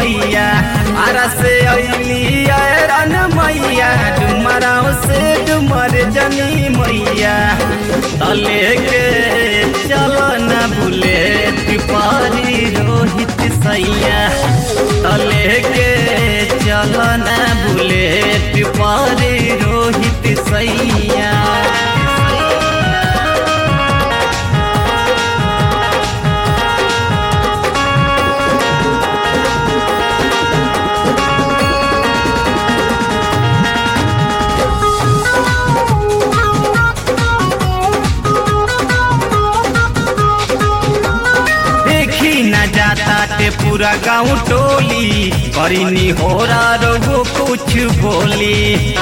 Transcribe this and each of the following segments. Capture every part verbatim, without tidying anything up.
मैया आरा से अली रन मैया डुमराव से डुमर जनी मैया तले के चलो न भूले तिपारी रोहित सैया तले के चलो न भूले तिपारी रोहित सैया। जाता पूरा गाँव टोली करीनी हो रहा रो कुछ बोली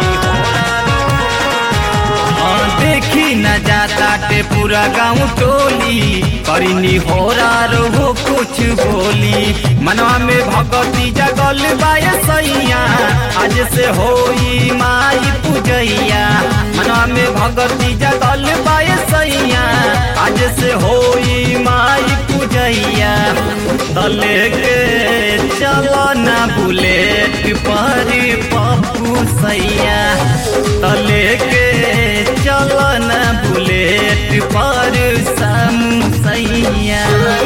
देखी न जाता टे पूरा गाँव टोली करीनी हो रहा रो कुछ बोली मनवा में भगवती जगल बाय सैया आज से होई माई पूजैया मनवा में भगवती जगल बाय सैया आज से होई माई पूजैया तले के चलो न भूले तिपारी पप्पू सैया तले के चलो न भूले तिपारी सामू सैया।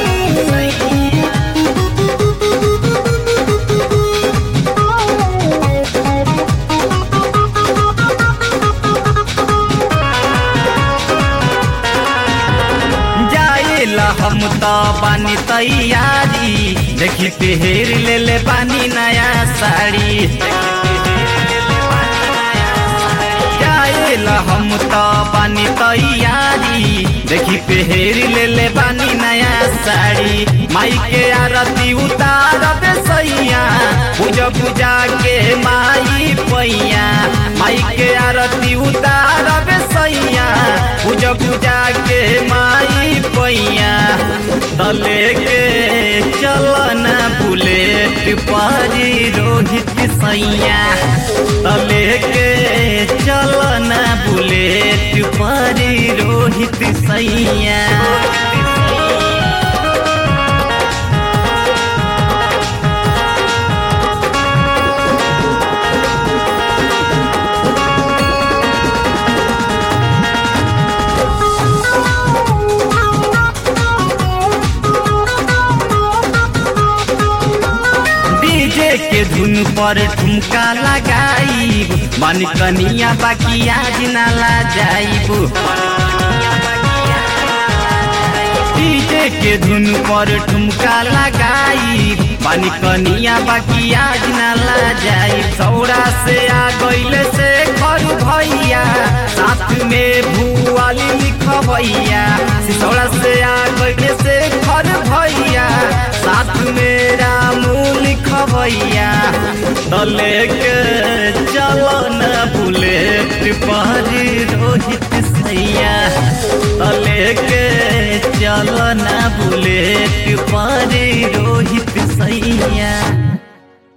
हम तो बानी तैयारी देखी पेहर ले ले बानी नया साड़ी हम तो बानी तैयारी देखी पेहर ले ले बानी नया साड़ी माई के आरती उतार दे सैया पूजा पूजा के माई पैया माई के आरती उतार दे सैया पूजा पूजा के माई पैया तले के चलो न भूले तिपारी रोहित सैया तले के चलो न भूले तिपारी रोहित सैया। के धुन पर ठुमका लगाई मन कनिया बाकी आज नाला जाइबू डीजे के धुन पर ठुमका लगाई मन कनिया बाकी आज नाला जाई सौरा से आ गईले से घर भैया साथ में भुआली लिखवैया सिसौड़ा से आ गईले से घर भैया साथ में रामू लिखवैया तले के चलो न भूले तिपारी रोहित सैया तले के चलो न भूले तिपारी रोहित सैया।